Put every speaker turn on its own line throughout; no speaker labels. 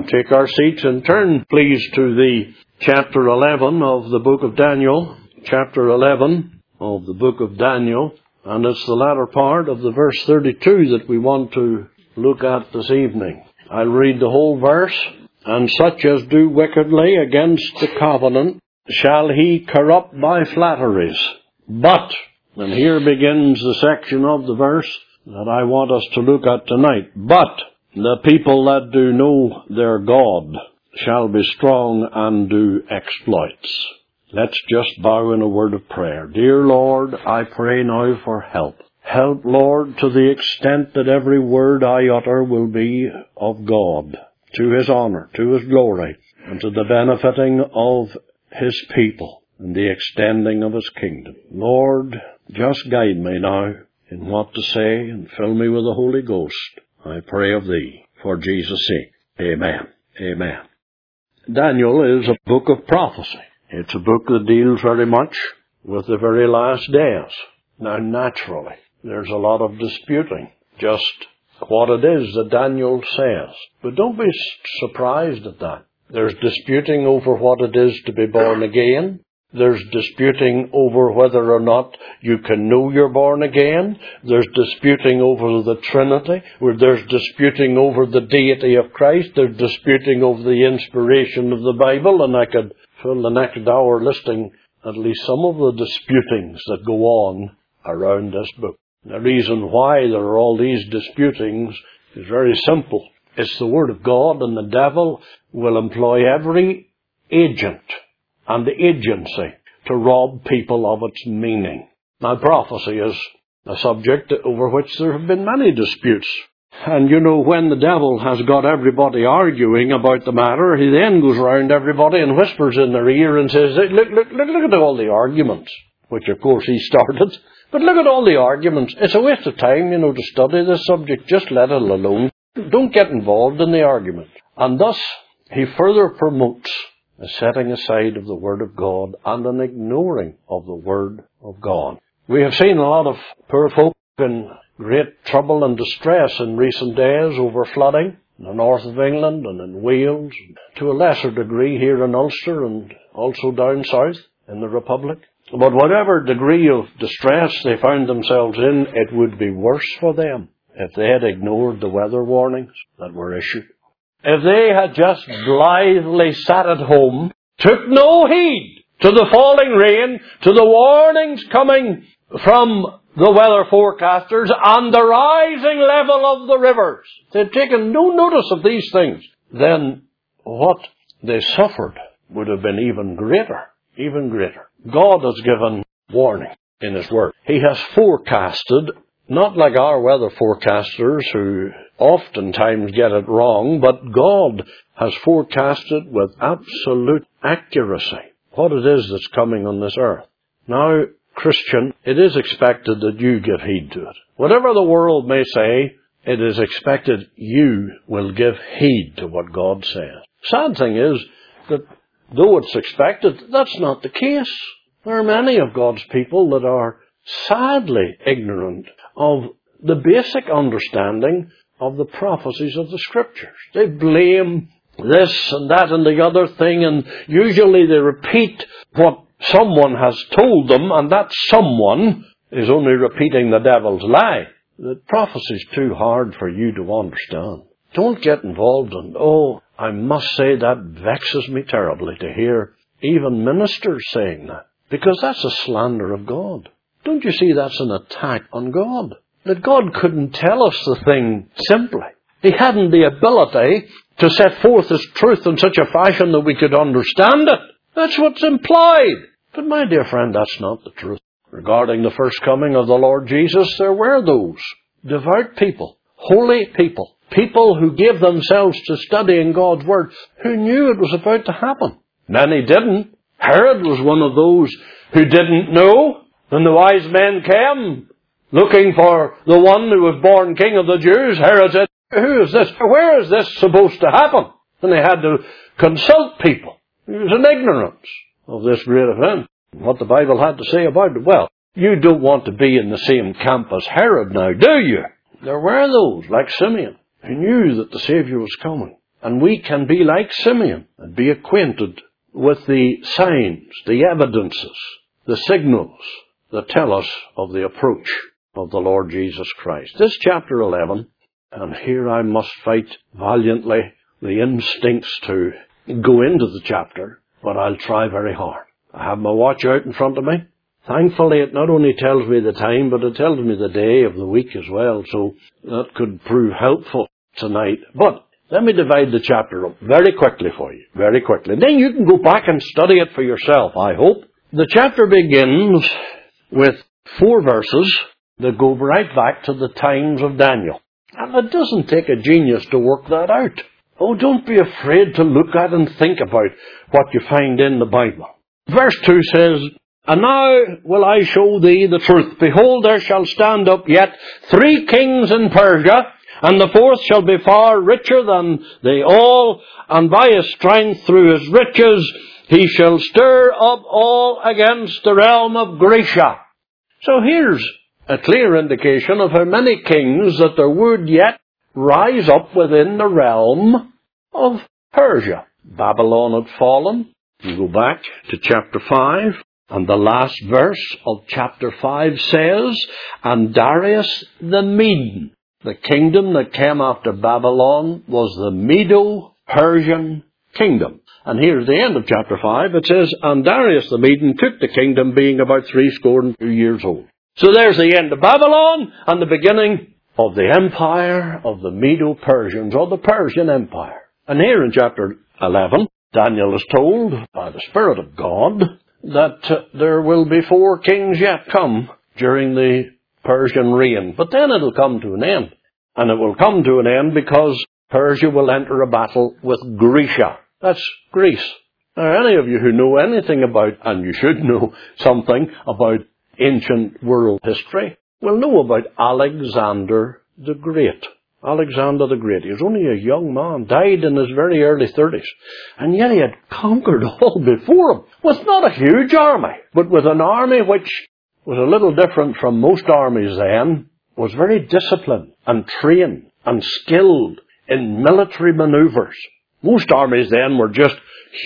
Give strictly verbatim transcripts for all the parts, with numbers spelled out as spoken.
take our seats and turn, please, to the chapter eleven of the book of Daniel. Chapter eleven of the book of Daniel. And it's the latter part of the verse thirty-two that we want to look at this evening. I'll read the whole verse. And such as do wickedly against the covenant shall he corrupt by flatteries. But, and here begins the section of the verse that I want us to look at tonight. But the people that do know their God shall be strong and do exploits. Let's just bow in a word of prayer. Dear Lord, I pray now for help. Help, Lord, to the extent that every word I utter will be of God, to His honor, to His glory, and to the benefiting of His people and the extending of His kingdom. Lord, just guide me now in what to say and fill me with the Holy Ghost. I pray of Thee, for Jesus' sake. Amen. Amen. Daniel is a book of prophecy. It's a book that deals very much with the very last days. Now, naturally, there's a lot of disputing just what it is that Daniel says. But don't be surprised at that. There's disputing over what it is to be born again. There's disputing over whether or not you can know you're born again. There's disputing over the Trinity. There's disputing over the deity of Christ. There's disputing over the inspiration of the Bible. And I could fill the next hour listing at least some of the disputings that go on around this book. The reason why there are all these disputings is very simple. It's the Word of God, and the devil will employ every agent and the agency to rob people of its meaning. Now, prophecy is a subject over which there have been many disputes. And you know, when the devil has got everybody arguing about the matter, he then goes round everybody and whispers in their ear and says, look, look, look, look at all the arguments, which of course he started. But look at all the arguments. It's a waste of time, you know, to study this subject. Just let it alone. Don't get involved in the argument. And thus, he further promotes a setting aside of the Word of God and an ignoring of the Word of God. We have seen a lot of poor folk in great trouble and distress in recent days over flooding in the north of England and in Wales, to a lesser degree here in Ulster and also down south in the Republic. But whatever degree of distress they found themselves in, it would be worse for them if they had ignored the weather warnings that were issued. If they had just blithely sat at home, took no heed to the falling rain, to the warnings coming from the weather forecasters and the rising level of the rivers, they'd taken no notice of these things, then what they suffered would have been even greater, even greater. God has given warning in His Word. He has forecasted, not like our weather forecasters who oftentimes get it wrong, but God has forecasted with absolute accuracy what it is that's coming on this earth. Now, Christian, it is expected that you give heed to it. Whatever the world may say, it is expected you will give heed to what God says. Sad thing is that though it's expected, that's not the case. There are many of God's people that are sadly ignorant of the basic understanding of the prophecies of the Scriptures. They blame this and that and the other thing, and usually they repeat what someone has told them, and that someone is only repeating the devil's lie. The prophecy is too hard for you to understand. Don't get involved in, oh, I must say that vexes me terribly to hear even ministers saying that, because that's a slander of God. Don't you see that's an attack on God? That God couldn't tell us the thing simply. He hadn't the ability to set forth His truth in such a fashion that we could understand it. That's what's implied. But my dear friend, that's not the truth. Regarding the first coming of the Lord Jesus, there were those devout people, holy people, people who gave themselves to studying God's Word, who knew it was about to happen. Many didn't. Herod was one of those who didn't know. When the wise men came looking for the one who was born King of the Jews, Herod said, who is this? Where is this supposed to happen? And they had to consult people. He was in ignorance of this great event. What the Bible had to say about it. Well, you don't want to be in the same camp as Herod now, do you? There were those, like Simeon, who knew that the Savior was coming. And we can be like Simeon and be acquainted with the signs, the evidences, the signals that tell us of the approach of the Lord Jesus Christ. This chapter eleven, and here I must fight valiantly the instincts to go into the chapter, but I'll try very hard. I have my watch out in front of me. Thankfully, it not only tells me the time, but it tells me the day of the week as well, so that could prove helpful tonight. But let me divide the chapter up very quickly for you, very quickly. Then you can go back and study it for yourself, I hope. The chapter begins with four verses that go right back to the times of Daniel. And it doesn't take a genius to work that out. Oh, don't be afraid to look at and think about what you find in the Bible. Verse two says, "And now will I show thee the truth. Behold, there shall stand up yet three kings in Persia, and the fourth shall be far richer than they all, and by his strength through his riches he shall stir up all against the realm of Grecia." So here's a clear indication of how many kings that there would yet rise up within the realm of Persia. Babylon had fallen. You go back to chapter five, and the last verse of chapter five says, "And Darius the Median," the kingdom that came after Babylon was the Medo-Persian kingdom. And here's the end of chapter five. It says, "And Darius the Median took the kingdom, being about threescore and two years old." So there's the end of Babylon and the beginning of the empire of the Medo-Persians, or the Persian Empire. And here in chapter eleven, Daniel is told by the Spirit of God that uh, there will be four kings yet come during the Persian reign. But then it'll come to an end. And it will come to an end because Persia will enter a battle with Grecia. That's Greece. Now, any of you who know anything about, and you should know something about ancient world history, will know about Alexander the Great. Alexander the Great. He was only a young man, died in his very early thirties, and yet he had conquered all before him, with not a huge army, but with an army which was a little different from most armies then, was very disciplined and trained and skilled in military maneuvers. Most armies then were just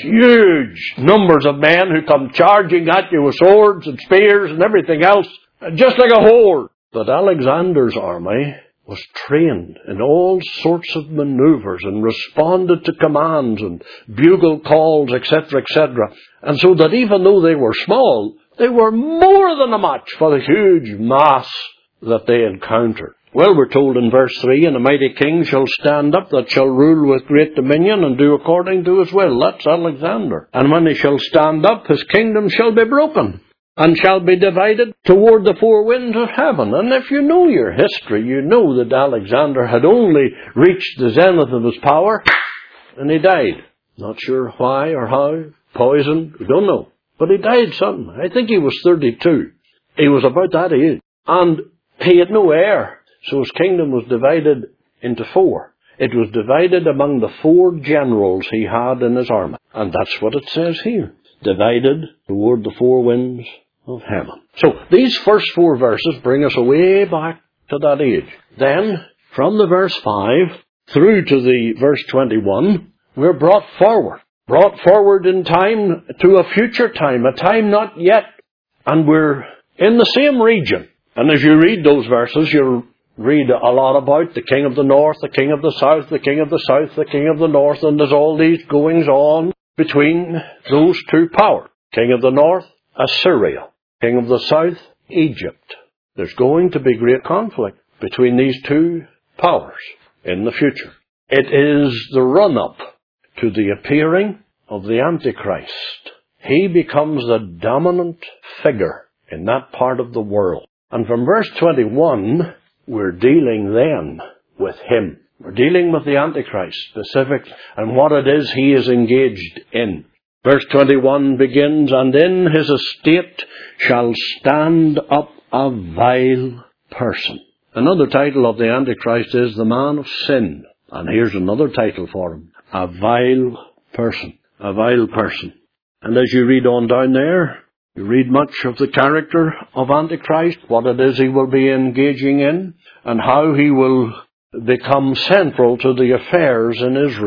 huge numbers of men who come charging at you with swords and spears and everything else, just like a horde. But Alexander's army was trained in all sorts of maneuvers and responded to commands and bugle calls, et cetera, et cetera. And so that even though they were small, they were more than a match for the huge mass that they encountered. Well, we're told in verse three, "And a mighty king shall stand up that shall rule with great dominion and do according to his will." That's Alexander. "And when he shall stand up, his kingdom shall be broken, and shall be divided toward the four winds of heaven." And if you know your history, you know that Alexander had only reached the zenith of his power, and he died. Not sure why or how. Poisoned. We don't know. But he died suddenly. I think he was thirty-two. He was about that age. And he had no heir. So his kingdom was divided into four. It was divided among the four generals he had in his army. And that's what it says here. Divided toward the four winds of heaven. So these first four verses bring us way back to that age. Then, from the verse five through to the verse twenty-one, we're brought forward. Brought forward in time to a future time, a time not yet. And we're in the same region. And as you read those verses, you'll read a lot about the king of the north, the king of the south, the king of the south, the king of the north, and there's all these goings on between those two powers. King of the north, Assyria. King of the south, Egypt. There's going to be great conflict between these two powers in the future. It is the run-up to the appearing of the Antichrist. He becomes the dominant figure in that part of the world. And from verse twenty-one, we're dealing then with him. We're dealing with the Antichrist specifically and what it is he is engaged in. Verse twenty-one begins, "And in his estate shall stand up a vile person." Another title of the Antichrist is the man of sin. And here's another title for him. A vile person. A vile person. And as you read on down there, you read much of the character of Antichrist, what it is he will be engaging in, and how he will become central to the affairs in Israel.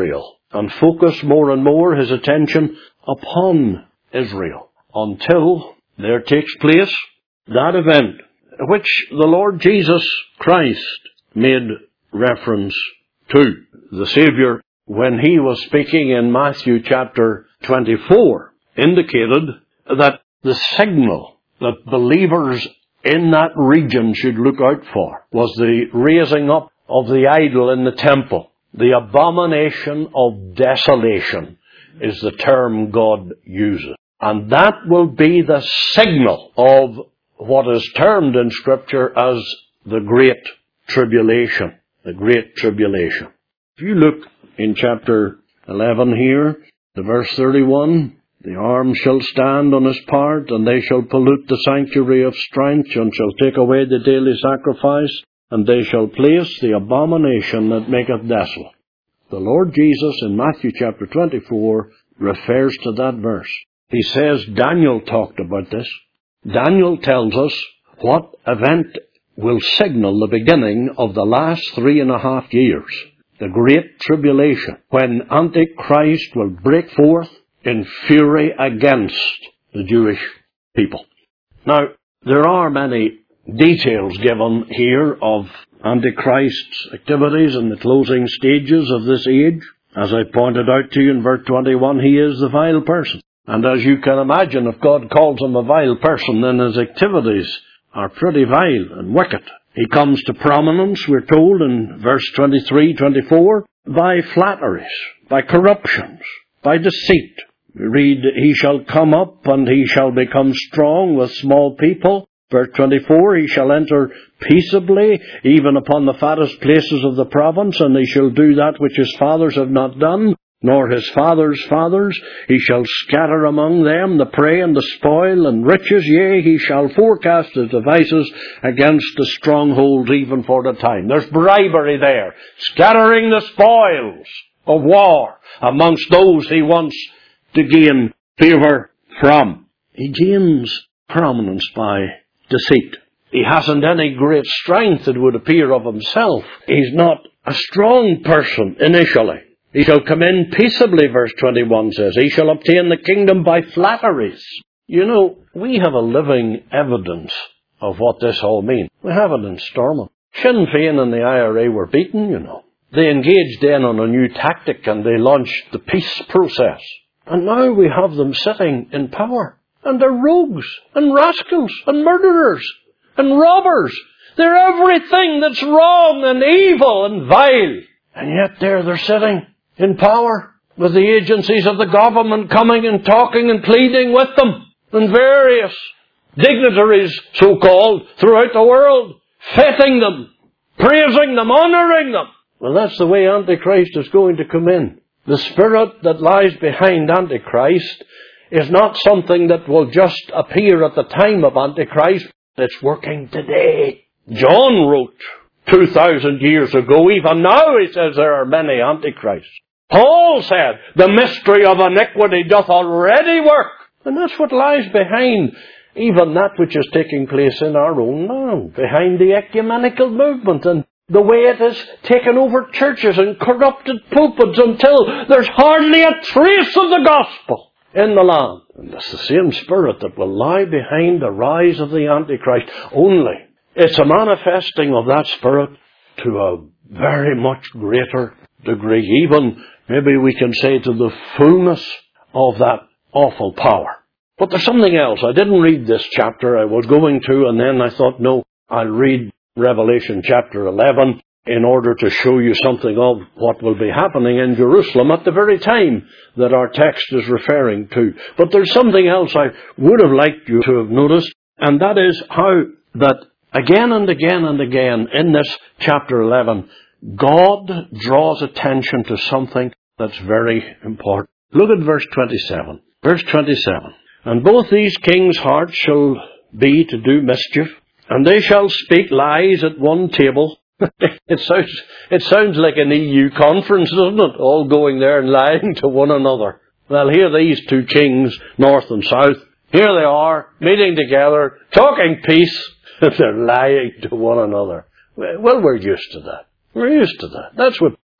and focus more and more his attention upon Israel until there takes place that event which the Lord Jesus Christ made reference to. The Savior, when he was speaking in Matthew chapter twenty-four, indicated that the signal that believers in that region should look out for was the raising up of the idol in the temple. The abomination of desolation is the term God uses. And that will be the signal of what is termed in Scripture as the Great Tribulation. The Great Tribulation. If you look in chapter eleven here, the verse thirty-one, the arm shall stand on his part, and they shall pollute the sanctuary of strength, and shall take away the daily sacrifice, and they shall place the abomination that maketh desolate. The Lord Jesus in Matthew chapter twenty-four refers to that verse. He says Daniel talked about this. Daniel tells us what event will signal the beginning of the last three and a half years, the Great Tribulation, when Antichrist will break forth in fury against the Jewish people. Now, there are many details given here of Antichrist's activities in the closing stages of this age. As I pointed out to you in verse twenty-one, he is the vile person. And as you can imagine, if God calls him a vile person, then his activities are pretty vile and wicked. He comes to prominence, we're told in verse twenty-three, twenty-four, by flatteries, by corruptions, by deceit. We read, he shall come up and he shall become strong with small people. Verse twenty-four, he shall enter peaceably, even upon the fattest places of the province, and he shall do that which his fathers have not done, nor his fathers' fathers. He shall scatter among them the prey and the spoil and riches. Yea, he shall forecast his devices against the strongholds even for the time. There's bribery there, scattering the spoils of war amongst those he wants to gain favour from. He gains prominence by deceit. He hasn't any great strength, it would appear, of himself. He's not a strong person initially. He shall come in peaceably, verse twenty-one says. He shall obtain the kingdom by flatteries. You know, we have a living evidence of what this all means. We have it in Stormont. Sinn Féin and the I R A were beaten, you know. They engaged then on a new tactic and they launched the peace process. And now we have them sitting in power. And they're rogues and rascals and murderers and robbers. They're everything that's wrong and evil and vile. And yet there they're sitting in power with the agencies of the government coming and talking and pleading with them. And various dignitaries, so-called, throughout the world, feting them, praising them, honouring them. Well, that's the way Antichrist is going to come in. The spirit that lies behind Antichrist is not something that will just appear at the time of Antichrist. It's working today. John wrote two thousand years ago, even now he says there are many Antichrists. Paul said, the mystery of iniquity doth already work. And that's what lies behind even that which is taking place in our own land, behind the ecumenical movement and the way it has taken over churches and corrupted pulpits until there's hardly a trace of the gospel in the land. And it's the same spirit that will lie behind the rise of the Antichrist. Only it's a manifesting of that spirit to a very much greater degree. Even, maybe we can say, to the fullness of that awful power. But there's something else. I didn't read this chapter. I was going to, and then I thought, no, I'll read Revelation chapter eleven in order to show you something of what will be happening in Jerusalem at the very time that our text is referring to. But there's something else I would have liked you to have noticed, and that is how that again and again and again in this chapter eleven, God draws attention to something that's very important. Look at verse twenty-seven. Verse twenty-seven. And both these kings' hearts shall be to do mischief, and they shall speak lies at one table. It sounds, it sounds like an E U conference, doesn't it? All going there and lying to one another. Well, here these two kings, north and south, here they are, meeting together, talking peace, and they're lying to one another. Well, we're used to that. We're used to that. That's what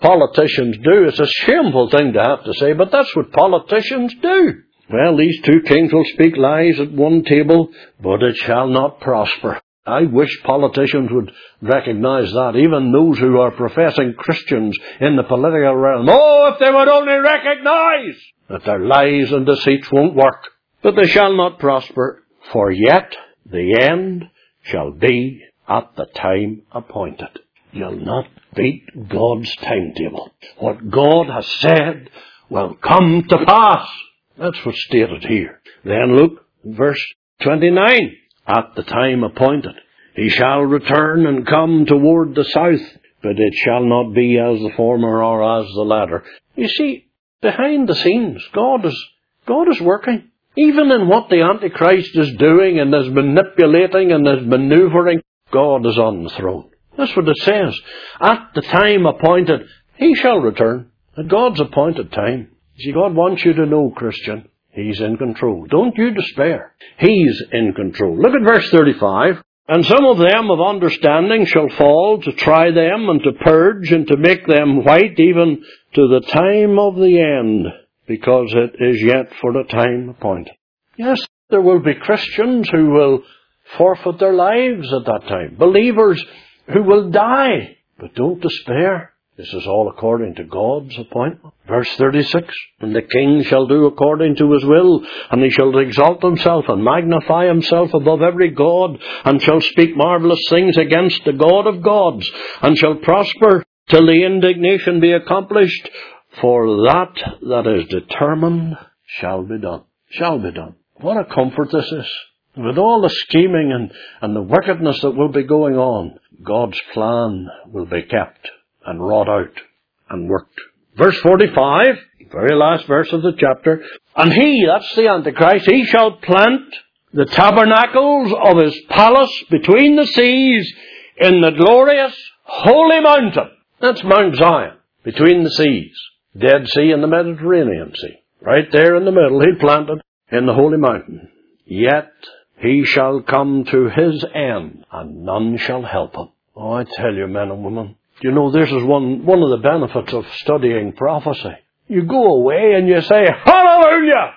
politicians do. It's a shameful thing to have to say, but that's what politicians do. Well, these two kings will speak lies at one table, but it shall not prosper. I wish politicians would recognize that, even those who are professing Christians in the political realm. Oh, if they would only recognize that their lies and deceits won't work. But they shall not prosper, for yet the end shall be at the time appointed. You'll not beat God's timetable. What God has said will come to pass. That's what's stated here. Then look, verse twenty-nine. At the time appointed, he shall return and come toward the south, but it shall not be as the former or as the latter. You see, behind the scenes, God is, God is working. Even in what the Antichrist is doing and is manipulating and is maneuvering, God is on the throne. That's what it says. At the time appointed, he shall return. At God's appointed time. See, God wants you to know, Christian, he's in control. Don't you despair. He's in control. Look at verse thirty-five. And some of them of understanding shall fall to try them and to purge and to make them white even to the time of the end, because it is yet for the time appointed. Yes, there will be Christians who will forfeit their lives at that time. Believers who will die. But don't despair. This is all according to God's appointment. Verse thirty-six. And the king shall do according to his will, and he shall exalt himself and magnify himself above every god, and shall speak marvelous things against the God of gods, and shall prosper till the indignation be accomplished. For that that is determined shall be done. Shall be done. What a comfort this is. With all the scheming and, and the wickedness that will be going on, God's plan will be kept and wrought out and worked. Verse forty-five, very last verse of the chapter. And he, that's the Antichrist, he shall plant the tabernacles of his palace between the seas in the glorious holy mountain. That's Mount Zion, between the seas. Dead Sea and the Mediterranean Sea. Right there in the middle, he planted in the holy mountain. Yet he shall come to his end, and none shall help him. Oh, I tell you, men and women, you know, this is one, one of the benefits of studying prophecy. You go away and you say, hallelujah!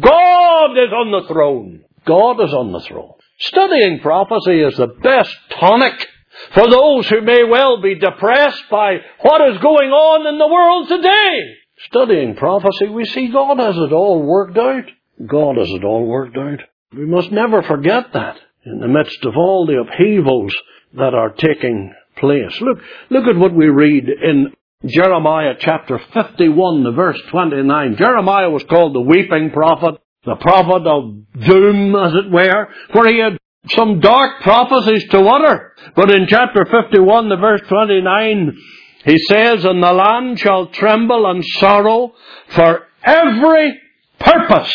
God is on the throne. God is on the throne. Studying prophecy is the best tonic for those who may well be depressed by what is going on in the world today. Studying prophecy, we see God has it all worked out. God has it all worked out. We must never forget that in the midst of all the upheavals that are taking place. Look, look at what we read in Jeremiah chapter fifty-one, the verse twenty-nine. Jeremiah was called the weeping prophet, the prophet of doom, as it were, for he had some dark prophecies to utter. But in chapter fifty-one, the verse twenty-nine, he says, and the land shall tremble and sorrow, for every purpose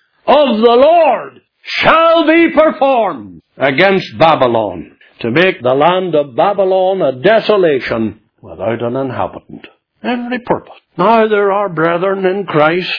of the Lord shall be performed against Babylon, to make the land of Babylon a desolation without an inhabitant. Every purpose. Now there are brethren in Christ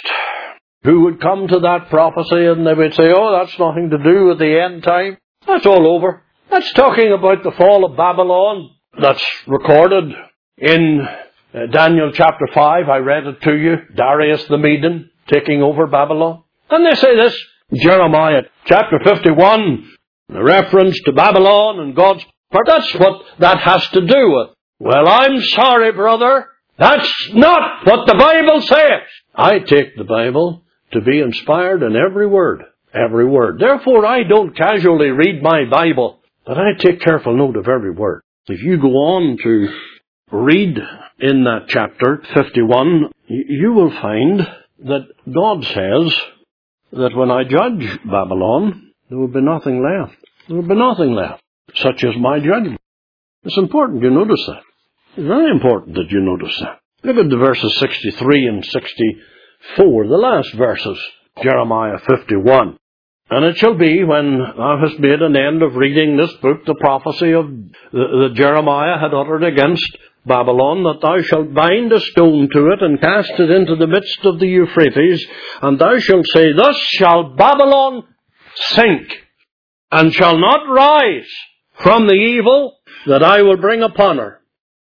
who would come to that prophecy and they would say, oh, that's nothing to do with the end time. That's all over. That's talking about the fall of Babylon. That's recorded in uh, Daniel chapter five. I read it to you. Darius the Median taking over Babylon. And they say this, Jeremiah chapter fifty-one, the reference to Babylon and God's part. That's what that has to do with. Well, I'm sorry, brother. That's not what the Bible says. I take the Bible to be inspired in every word. Every word. Therefore, I don't casually read my Bible, but I take careful note of every word. If you go on to read in that chapter fifty-one, you will find that God says that when I judge Babylon, there will be nothing left. There will be nothing left. Such is my judgment. It's important you notice that. It's very important that you notice that. Look at the verses sixty-three and sixty-four, the last verses, Jeremiah fifty-one. And it shall be, when thou hast made an end of reading this book, the prophecy of that Jeremiah had uttered against Babylon, that thou shalt bind a stone to it and cast it into the midst of the Euphrates, and thou shalt say, thus shall Babylon sink, and shall not rise from the evil that I will bring upon her.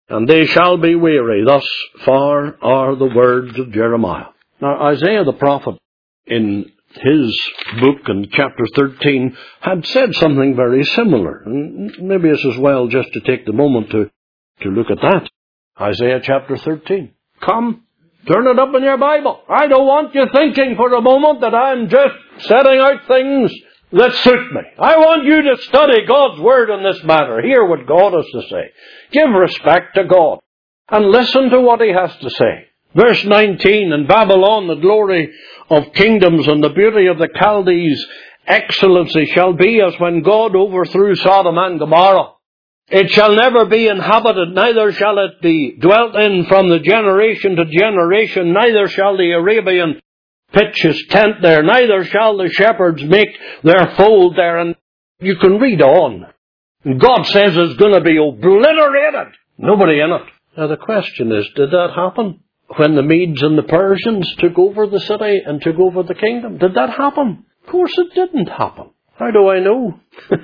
and they shall be weary. Thus far are the words of Jeremiah. Now, Isaiah the prophet, in his book in chapter thirteen, had said something very similar. And maybe it's as well just to take the moment to, to look at that. Isaiah chapter thirteen. Come, turn it up in your Bible. I don't want you thinking for a moment that I'm just setting out things that suit me. I want you to study God's Word on this matter. Hear what God has to say. Give respect to God. And listen to what He has to say. Verse nineteen, in Babylon the glory of kingdoms and the beauty of the Chaldees' excellency shall be as when God overthrew Sodom and Gomorrah. It shall never be inhabited, neither shall it be dwelt in from the generation to generation, neither shall the Arabian pitch his tent there, neither shall the shepherds make their fold there. And you can read on. And God says it's going to be obliterated. Nobody in it. Now the question is, did that happen when the Medes and the Persians took over the city and took over the kingdom? Did that happen? Of course it didn't happen. How do I know?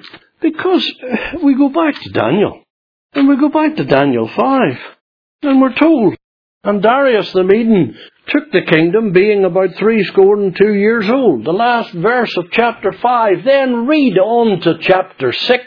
Because we go back to Daniel. And we go back to Daniel five. And we're told, and Darius the Median took the kingdom, being about threescore and two years old. The last verse of chapter five. Then read on to chapter six.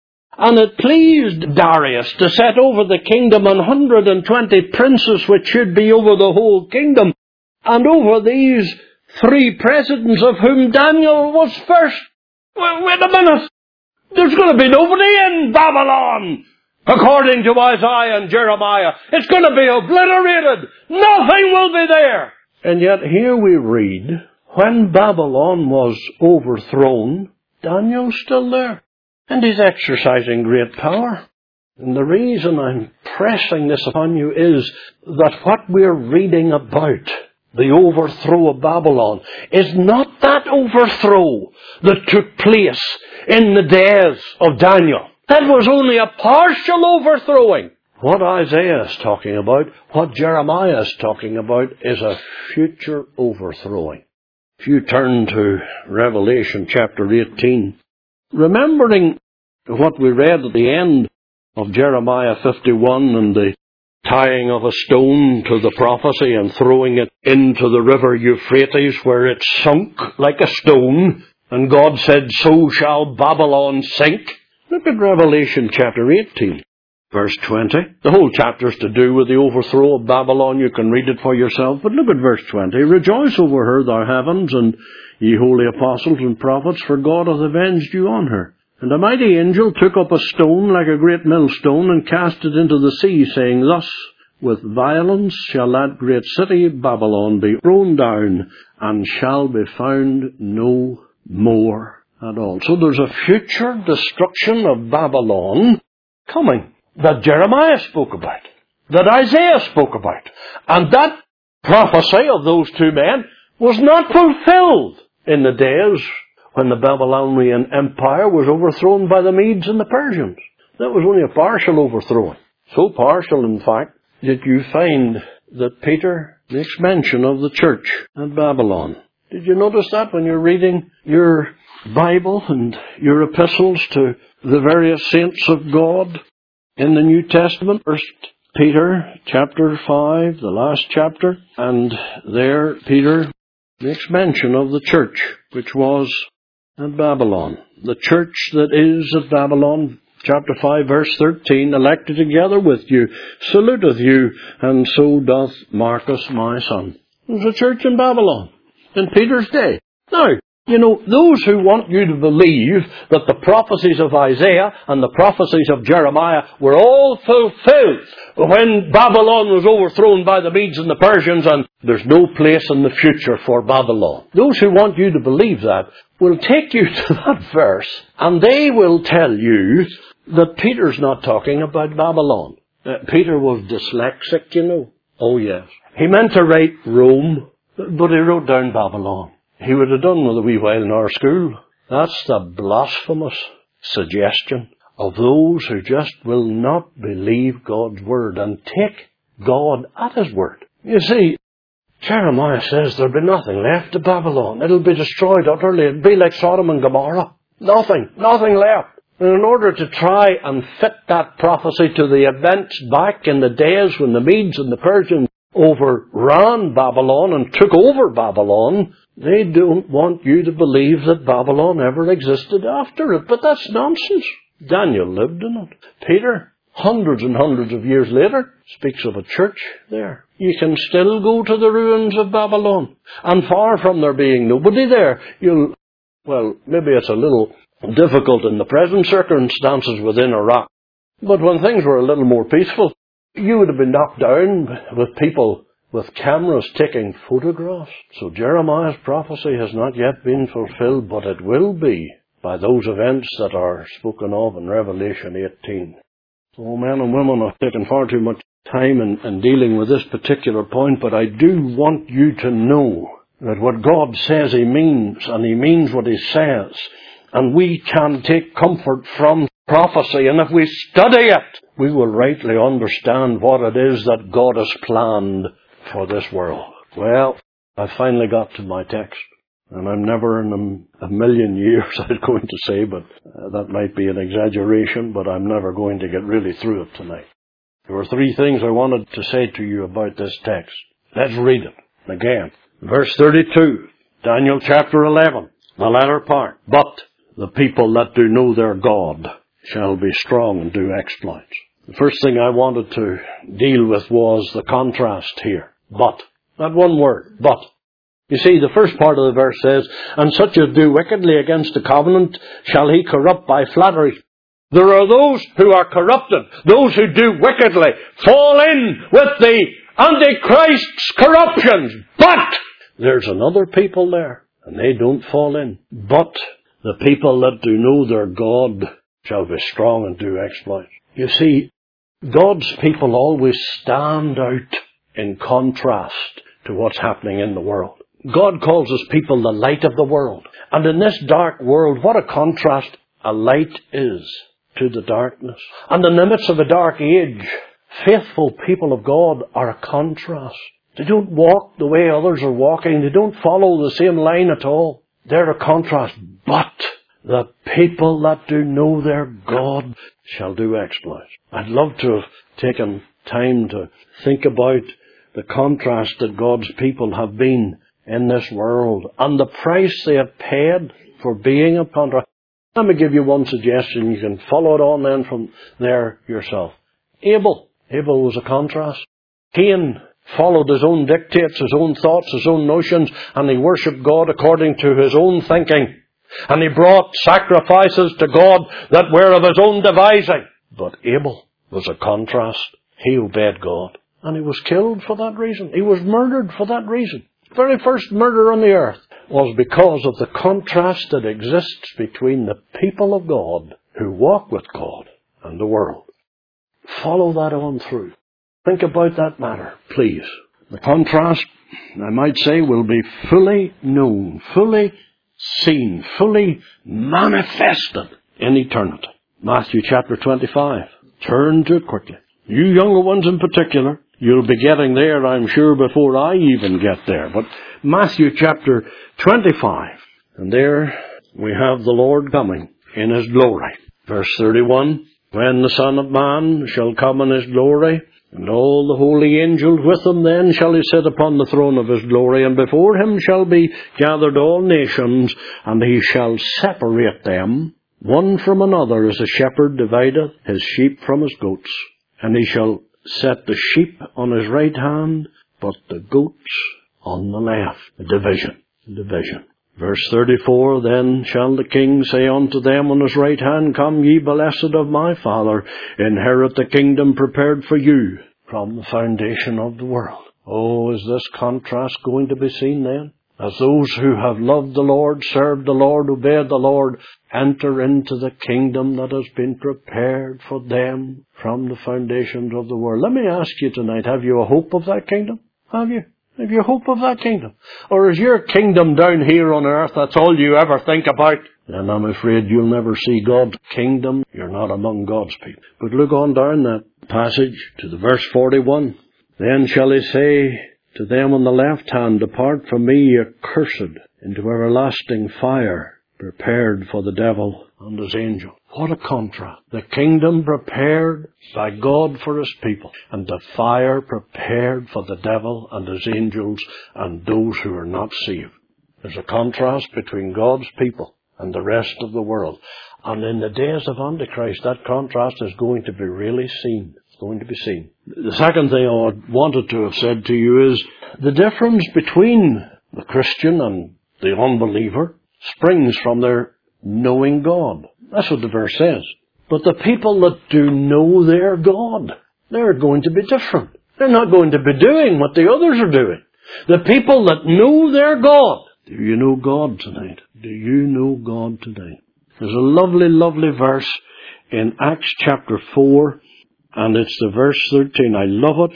And it pleased Darius to set over the kingdom an hundred and twenty princes, which should be over the whole kingdom, and over these three presidents, of whom Daniel was first. Well, wait a minute. There's going to be nobody in Babylon, according to Isaiah and Jeremiah. It's going to be obliterated. Nothing will be there. And yet here we read, when Babylon was overthrown, Daniel's still there. And he's exercising great power. And the reason I'm pressing this upon you is that what we're reading about, the overthrow of Babylon, is not that overthrow that took place in the days of Daniel. That was only a partial overthrowing. What Isaiah is talking about, what Jeremiah is talking about, is a future overthrowing. If you turn to Revelation chapter eighteen, remembering what we read at the end of Jeremiah fifty-one and the tying of a stone to the prophecy and throwing it into the river Euphrates, where it sunk like a stone, and God said, so shall Babylon sink. Look at Revelation chapter eighteen, verse twenty. The whole chapter is to do with the overthrow of Babylon. You can read it for yourself, but look at verse twenty. Rejoice over her, thou heavens, and ye holy apostles and prophets, for God hath avenged you on her. And a mighty angel took up a stone like a great millstone, and cast it into the sea, saying, thus with violence shall that great city Babylon be thrown down, and shall be found no more at all. So there's a future destruction of Babylon coming that Jeremiah spoke about, that Isaiah spoke about. And that prophecy of those two men was not fulfilled in the days when the Babylonian Empire was overthrown by the Medes and the Persians. That was only a partial overthrowing. So partial, in fact, that you find that Peter makes mention of the church at Babylon. Did you notice that when you're reading your Bible and your epistles to the various saints of God in the New Testament? First Peter chapter five, the last chapter, and there Peter makes mention of the church which was at Babylon. The church that is at Babylon, chapter five, verse thirteen, elected together with you, saluteth you, and so doth Marcus my son. There's a church in Babylon in Peter's day. Now, you know, those who want you to believe that the prophecies of Isaiah and the prophecies of Jeremiah were all fulfilled when Babylon was overthrown by the Medes and the Persians, and there's no place in the future for Babylon. Those who want you to believe that will take you to that verse, and they will tell you that Peter's not talking about Babylon. Uh, Peter was dyslexic, you know. Oh, yes. He meant to write Rome, but he wrote down Babylon. He would have done with a wee while in our school. That's the blasphemous suggestion of those who just will not believe God's word and take God at his word. You see, Jeremiah says there'll be nothing left of Babylon. It'll be destroyed utterly. It'll be like Sodom and Gomorrah. Nothing. Nothing left. And in order to try and fit that prophecy to the events back in the days when the Medes and the Persians overran Babylon and took over Babylon, they don't want you to believe that Babylon ever existed after it. But that's nonsense. Daniel lived in it. Peter, hundreds and hundreds of years later, speaks of a church there. You can still go to the ruins of Babylon. And far from there being nobody there, you'll, well, maybe it's a little difficult in the present circumstances within Iraq. But when things were a little more peaceful, you would have been knocked down with people with cameras taking photographs. So Jeremiah's prophecy has not yet been fulfilled, but it will be by those events that are spoken of in Revelation eighteen. So men and women have taken far too much time in, in dealing with this particular point, but I do want you to know that what God says He means, and He means what He says. And we can take comfort from prophecy, and if we study it, we will rightly understand what it is that God has planned for this world. Well, I finally got to my text, and I'm never in a, a million years, I was going to say, but uh, that might be an exaggeration, but I'm never going to get really through it tonight. There were three things I wanted to say to you about this text. Let's read it again. Verse thirty-two, Daniel chapter eleven, the latter part. But the people that do know their God shall be strong and do exploits. The first thing I wanted to deal with was the contrast here. But. That one word, but. You see, the first part of the verse says, and such as do wickedly against the covenant shall he corrupt by flattery. There are those who are corrupted, those who do wickedly, fall in with the Antichrist's corruptions. But there's another people there, and they don't fall in. But the people that do know their God shall be strong and do exploits. You see, God's people always stand out in contrast to what's happening in the world. God calls His people the light of the world. And in this dark world, what a contrast a light is to the darkness. And in the midst of a dark age, faithful people of God are a contrast. They don't walk the way others are walking. They don't follow the same line at all. They're a contrast. But the people that do know their God shall do exploits. I'd love to have taken time to think about the contrast that God's people have been in this world and the price they have paid for being a contrast. Let me give you one suggestion. You can follow it on then from there yourself. Abel. Abel was a contrast. Cain followed his own dictates, his own thoughts, his own notions, and he worshipped God according to his own thinking. And he brought sacrifices to God that were of his own devising. But Abel was a contrast. He obeyed God. And he was killed for that reason. He was murdered for that reason. The very first murder on the earth was because of the contrast that exists between the people of God who walk with God and the world. Follow that on through. Think about that matter, please. The contrast, I might say, will be fully known, fully seen, fully manifested in eternity. Matthew chapter twenty-five. Turn to it quickly. You younger ones in particular, you'll be getting there, I'm sure, before I even get there. But Matthew chapter twenty-five. And there we have the Lord coming in His glory. Verse thirty-one. When the Son of Man shall come in His glory, and all the holy angels with Him, then shall He sit upon the throne of His glory, and before Him shall be gathered all nations, and He shall separate them, one from another, as a shepherd divideth his sheep from his goats. And He shall set the sheep on His right hand, but the goats on the left. A division. A division. Verse thirty-four, Then shall the King say unto them on His right hand, Come ye blessed of my Father, inherit the kingdom prepared for you from the foundation of the world. Oh, is this contrast going to be seen then? As those who have loved the Lord, served the Lord, obeyed the Lord, enter into the kingdom that has been prepared for them from the foundations of the world. Let me ask you tonight, have you a hope of that kingdom? Have you? Have you hope of that kingdom? Or is your kingdom down here on earth, that's all you ever think about? Then I'm afraid you'll never see God's kingdom. You're not among God's people. But look on down that passage to the verse forty-one. Then shall He say to them on the left hand, Depart from me, ye accursed, into everlasting fire, prepared for the devil and his angels. What a contrast. The kingdom prepared by God for his people, and the fire prepared for the devil and his angels and those who are not saved. There's a contrast between God's people and the rest of the world. And in the days of Antichrist, that contrast is going to be really seen. It's going to be seen. The second thing I wanted to have said to you is the difference between the Christian and the unbeliever springs from their knowing God. That's what the verse says. But the people that do know their God, they're going to be different. They're not going to be doing what the others are doing. The people that know their God. Do you know God tonight? Do you know God today? There's a lovely, lovely verse in Acts chapter four, and it's the verse thirteen. I love it.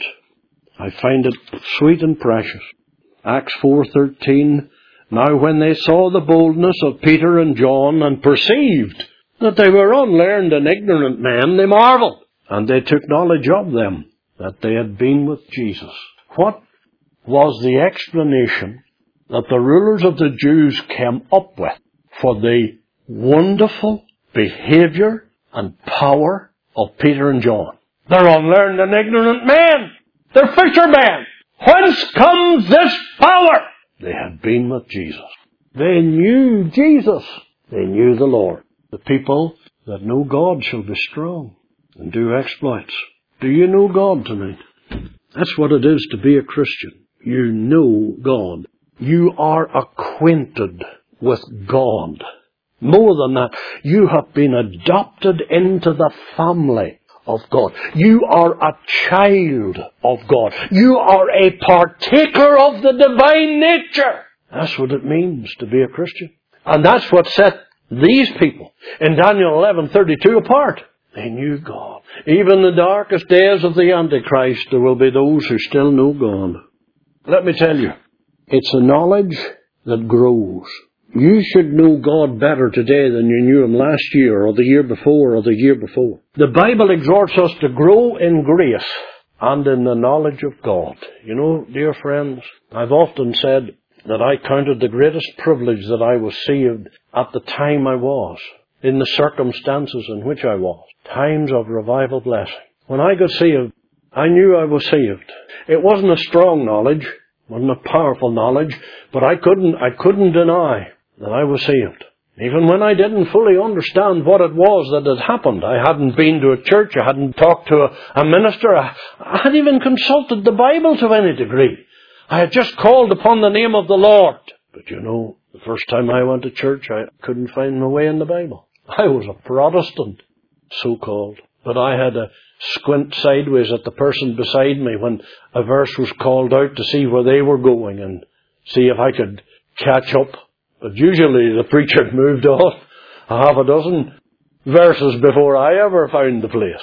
I find it sweet and precious. Acts four thirteen. Now when they saw the boldness of Peter and John and perceived that they were unlearned and ignorant men, they marveled, and they took knowledge of them, that they had been with Jesus. What was the explanation that the rulers of the Jews came up with for the wonderful behavior and power of Peter and John? They're unlearned and ignorant men. They're fishermen. Whence comes this power? They had been with Jesus. They knew Jesus. They knew the Lord. The people that know God shall be strong and do exploits. Do you know God tonight? That's what it is to be a Christian. You know God. You are acquainted with God. More than that, you have been adopted into the family of God. You are a child of God. You are a partaker of the divine nature. That's what it means to be a Christian. And that's what set these people in Daniel eleven thirty-two apart. They knew God. Even in the darkest days of the Antichrist, there will be those who still know God. Let me tell you, it's a knowledge that grows. You should know God better today than you knew Him last year or the year before or the year before. The Bible exhorts us to grow in grace and in the knowledge of God. You know, dear friends, I've often said that I counted the greatest privilege that I was saved at the time I was, in the circumstances in which I was. Times of revival blessing. When I got saved, I knew I was saved. It wasn't a strong knowledge, wasn't a powerful knowledge, but I couldn't, I couldn't deny that I was saved. Even when I didn't fully understand what it was that had happened. I hadn't been to a church, I hadn't talked to a, a minister, I, I hadn't even consulted the Bible to any degree. I had just called upon the name of the Lord. But you know, the first time I went to church, I couldn't find my way in the Bible. I was a Protestant, so-called. But I had to squint sideways at the person beside me when a verse was called out to see where they were going and see if I could catch up. But usually the preacher had moved off a half a dozen verses before I ever found the place.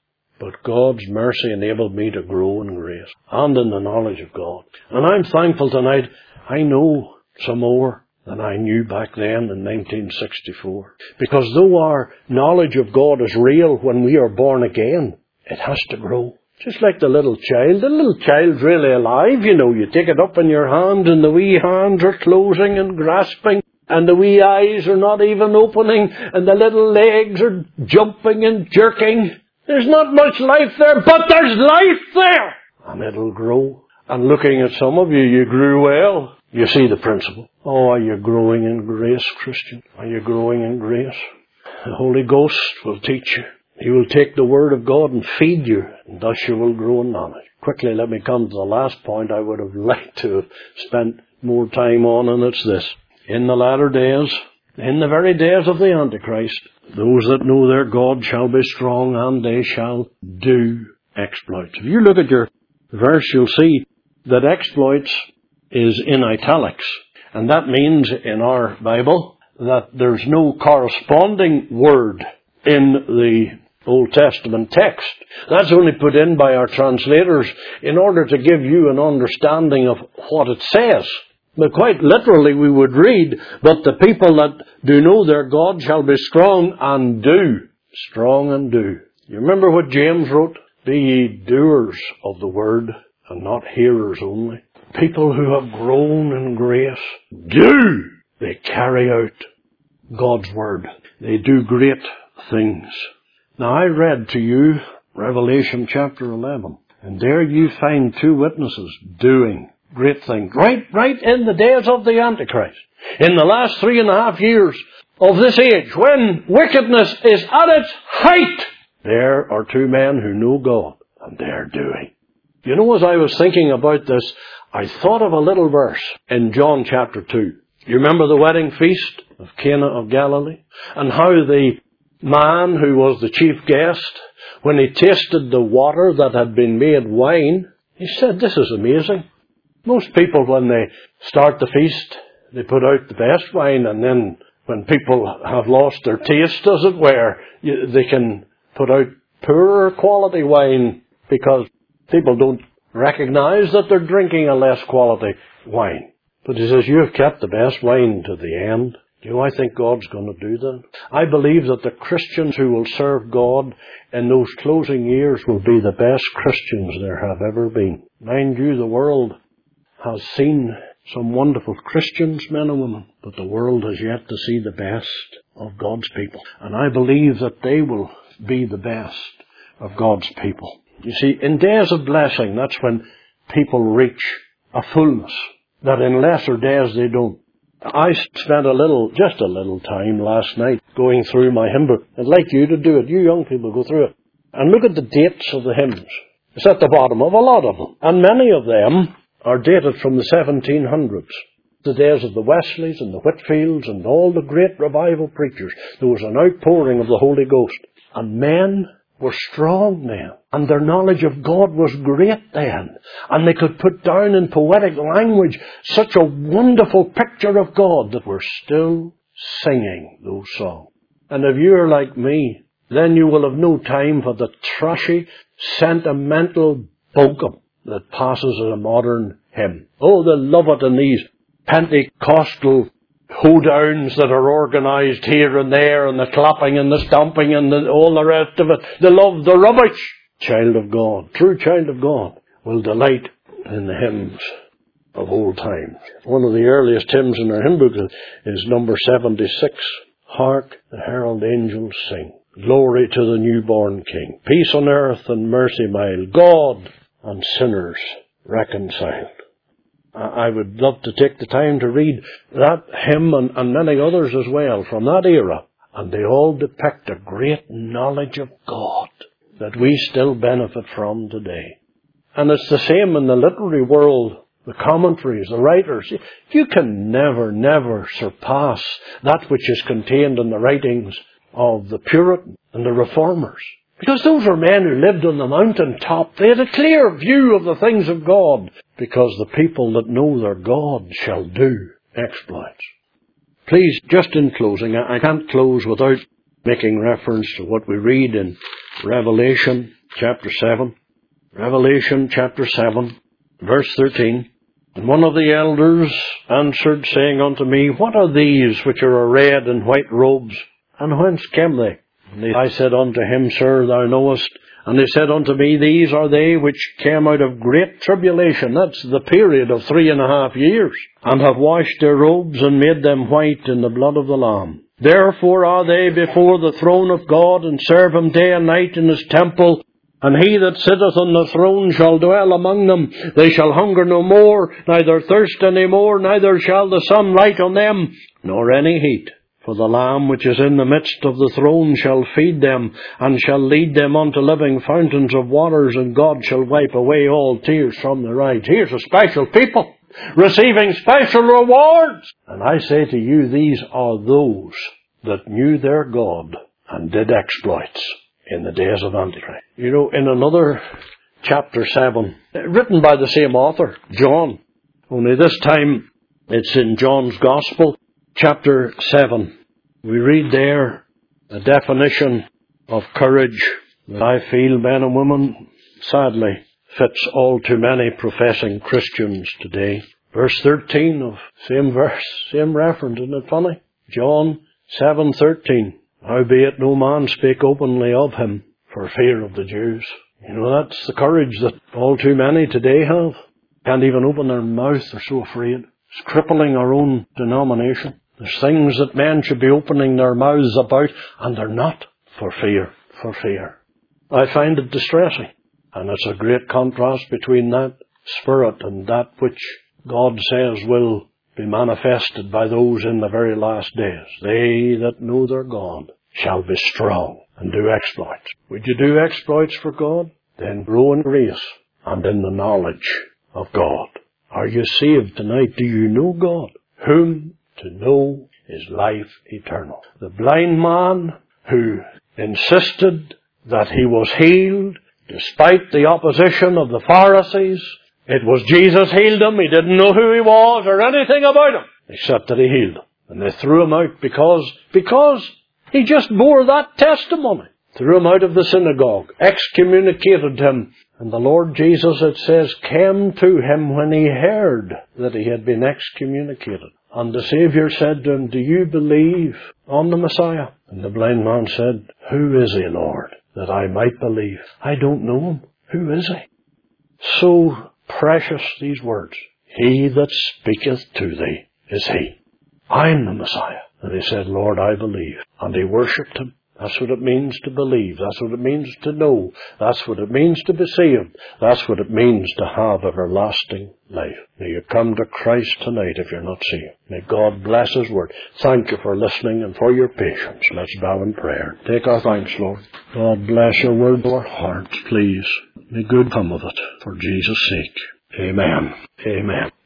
But God's mercy enabled me to grow in grace and in the knowledge of God. And I'm thankful tonight, I know some more than I knew back then in nineteen sixty-four. Because though our knowledge of God is real when we are born again, it has to grow. Just like the little child. The little child's really alive, you know. You take it up in your hand and the wee hands are closing and grasping and the wee eyes are not even opening and the little legs are jumping and jerking. There's not much life there, but there's life there. And it'll grow. And looking at some of you, you grew well. You see the principle. Oh, are you growing in grace, Christian? Are you growing in grace? The Holy Ghost will teach you. He will take the Word of God and feed you, and thus you will grow in knowledge. Quickly, let me come to the last point I would have liked to have spent more time on, and it's this. In the latter days, in the very days of the Antichrist, those that know their God shall be strong, and they shall do exploits. If you look at your verse, you'll see that exploits is in italics. And that means in our Bible that there's no corresponding word in the Old Testament text. That's only put in by our translators in order to give you an understanding of what it says. But quite literally we would read, but the people that do know their God shall be strong and do. Strong and do. You remember what James wrote? Be ye doers of the word and not hearers only. People who have grown in grace do. They carry out God's Word. They do great things. Now I read to you Revelation chapter eleven, and there you find two witnesses doing great things. Right, right in the days of the Antichrist. In the last three and a half years of this age, when wickedness is at its height, there are two men who know God, and they're doing. You know, as I was thinking about this, I thought of a little verse in John chapter two. You remember the wedding feast of Cana of Galilee? And how the man who was the chief guest, when he tasted the water that had been made wine, he said, "This is amazing." Most people, when they start the feast, they put out the best wine, and then when people have lost their taste, as it were, they can put out poorer quality wine because people don't recognize that they're drinking a less quality wine. But he says, "You have kept the best wine to the end." You know, I think God's going to do that. I believe that the Christians who will serve God in those closing years will be the best Christians there have ever been. Mind you, the world has seen some wonderful Christians, men and women, but the world has yet to see the best of God's people. And I believe that they will be the best of God's people. You see, in days of blessing, that's when people reach a fullness that in lesser days they don't. I spent a little, just a little time last night going through my hymn book. I'd like you to do it. You young people, go through it. And look at the dates of the hymns. It's at the bottom of a lot of them. And many of them are dated from the seventeen hundreds. The days of the Wesleys and the Whitfields and all the great revival preachers. There was an outpouring of the Holy Ghost. And men were strong then. And their knowledge of God was great then. And they could put down in poetic language such a wonderful picture of God that we're still singing those songs. And if you're like me, then you will have no time for the trashy, sentimental bokum that passes as a modern hymn. Oh, they love it in these Pentecostal hoedowns that are organised here and there, and the clapping and the stomping and the, all the rest of it. They love the rubbish. Child of God, true child of God, will delight in the hymns of old times. One of the earliest hymns in our hymn book is, is number seventy-six. Hark, the herald angels sing. Glory to the newborn King. Peace on earth and mercy mild. God and sinners reconciled. I would love to take the time to read that hymn and, and many others as well from that era. And they all depict a great knowledge of God that we still benefit from today. And it's the same in the literary world, the commentaries, the writers. You can never, never surpass that which is contained in the writings of the Puritans and the Reformers. Because those were men who lived on the mountain top. They had a clear view of the things of God. Because the people that know their God shall do exploits. Please, just in closing, I can't close without making reference to what we read in Revelation chapter seven. Revelation chapter seven, verse thirteen. And one of the elders answered, saying unto me, What are these which are arrayed in white robes? And whence came they? And I said unto him, Sir, thou knowest. And he said unto me, These are they which came out of great tribulation. That's the period of three and a half years. And have washed their robes and made them white in the blood of the Lamb. Therefore are they before the throne of God, and serve him day and night in his temple. And he that sitteth on the throne shall dwell among them. They shall hunger no more, neither thirst any more, neither shall the sun light on them, nor any heat. For the Lamb which is in the midst of the throne shall feed them, and shall lead them unto living fountains of waters, and God shall wipe away all tears from their eyes. Here's a special people, receiving special rewards. And I say to you, these are those that knew their God, and did exploits in the days of Antichrist. You know, in another chapter seven, written by the same author, John, only this time it's in John's Gospel, chapter seven. We read there a definition of courage that I feel, men and women, sadly fits all too many professing Christians today. Verse thirteen of same verse, same reference, isn't it funny? John seven thirteen. Howbeit no man spake openly of him for fear of the Jews. You know, that's the courage that all too many today have. Can't even open their mouth, they're so afraid. It's crippling our own denomination. There's things that men should be opening their mouths about, and they're not, for fear, for fear. I find it distressing. And it's a great contrast between that spirit and that which God says will be manifested by those in the very last days. They that know their God shall be strong and do exploits. Would you do exploits for God? Then grow in grace and in the knowledge of God. Are you saved tonight? Do you know God? Whom to know is life eternal. The blind man who insisted that he was healed, despite the opposition of the Pharisees, it was Jesus healed him. He didn't know who he was or anything about him, except that he healed him. And they threw him out because, because he just bore that testimony. Threw him out of the synagogue, excommunicated him. And the Lord Jesus, it says, came to him when he heard that he had been excommunicated. And the Saviour said to him, do you believe on the Messiah? And the blind man said, who is he, Lord, that I might believe? I don't know him. Who is he? So precious these words. He that speaketh to thee is he. I'm the Messiah. And he said, Lord, I believe. And he worshipped him. That's what it means to believe. That's what it means to know. That's what it means to be saved. That's what it means to have everlasting life. May you come to Christ tonight if you're not saved. May God bless His word. Thank you for listening and for your patience. Let's bow in prayer. Take our thanks, Lord. God bless your word to our hearts, please. May good come of it, for Jesus' sake. Amen. Amen.